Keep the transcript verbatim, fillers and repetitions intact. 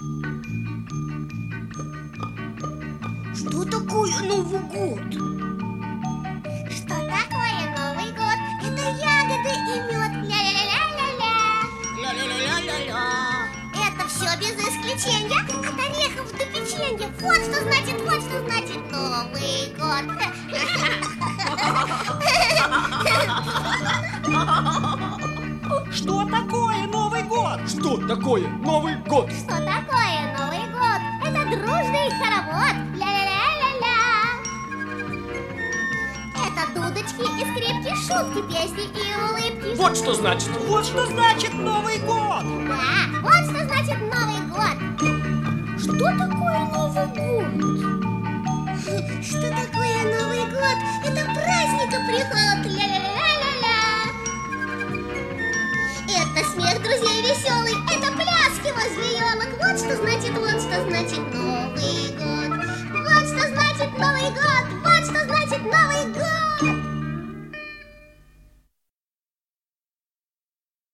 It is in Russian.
Что такое Новый год? Что такое Новый год? Это ягоды и мед. Ля-ля-ля-ля-ля-ля. Ля-ля-ля-ля-ля-ля. Это все без исключения. От орехов до печенья. Вот что значит, вот что значит Новый год. Что такое Новый год? Что такое Новый год? Что такое Новый год? Это дружный хоровод. Ля-ля-ля-ля-ля. Это дудочки и скрипки, шутки, песни и улыбки. Вот что значит. Вот что значит Новый год. Да, вот что значит Новый год. Что такое Новый год? Что такое Новый год? Это праздник и приход. Ля-ля-ля-ля-ля. Это смех друзей веселый. Это пляски возле елок. Вот что значит, вот что значит Новый год. Вот что значит Новый год.